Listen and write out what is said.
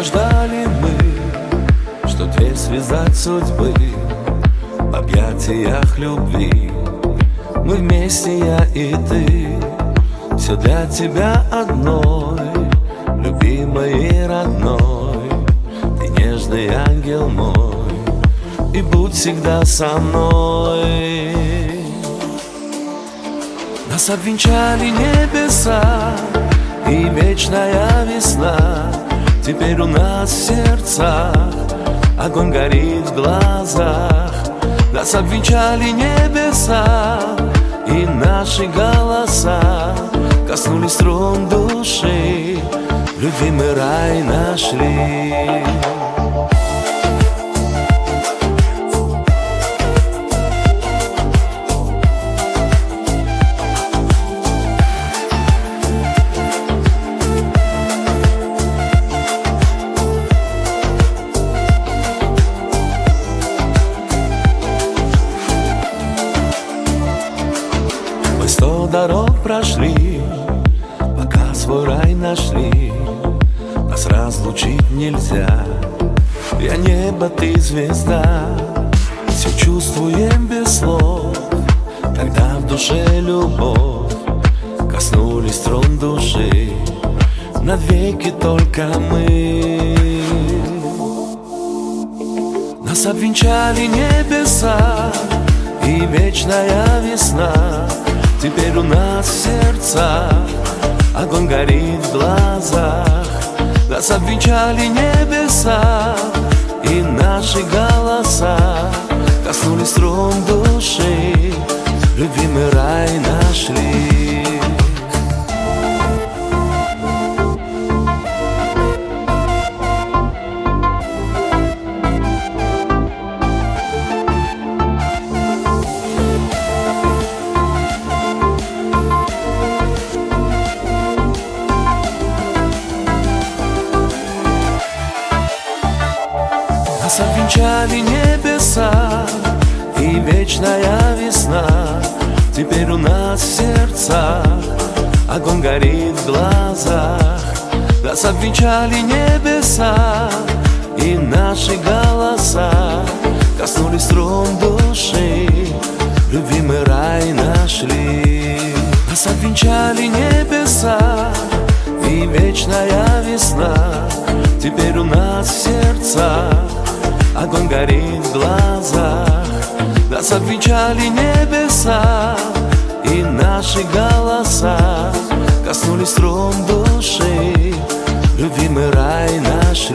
Долго ждали мы, что дверь связать судьбы в объятиях любви. Мы вместе, я и ты, все для тебя одной, любимой и родной. Ты нежный ангел мой, и будь всегда со мной. Нас обвенчали небеса и вечная весна. Теперь у нас в сердцах огонь горит в глазах. Нас обвенчали небеса, и наши голоса коснулись струн души. В любви мы рай нашли. Мы 100 дорог прошли, пока свой рай нашли. Нас разлучить нельзя, я небо, ты звезда. Все чувствуем без слов, когда в душе любовь коснулись струн души. Навеки только мы. Нас обвенчали небеса и вечная весна. Теперь у нас в сердцах огонь горит в глазах. Нас обвенчали небеса, и наши голоса коснулись струн души. В любви мы рай нашли. Нас обвенчали небеса и вечная весна. Теперь у нас в сердцах огонь горит в глазах. Нас обвенчали небеса, и наши голоса коснулись струн души. В любви мы рай нашли. Нас обвенчали небеса и вечная весна. Теперь у нас в сердцах огонь горит в глазах. Нас обвенчали небеса, и наши голоса коснулись струн души. В любви мы рай нашли.